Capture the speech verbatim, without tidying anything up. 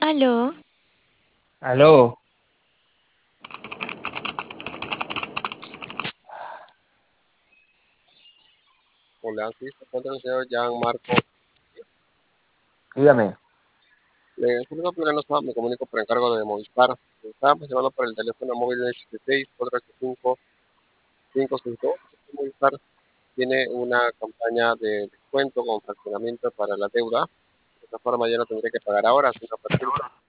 Aló, Aló, Hola, sí, se encuentra el señor Gianmarco. dígame. Le saludo porque no estaba, me comunico por encargo de Movistar. Estábamos llamando por el teléfono móvil ochenta y seis, cuatro ocho cinco, cinco seis dos. Movistar tiene una campaña de descuento con fraccionamiento para la deuda. De esta forma ya no tendría que pagar ahora, sino a partir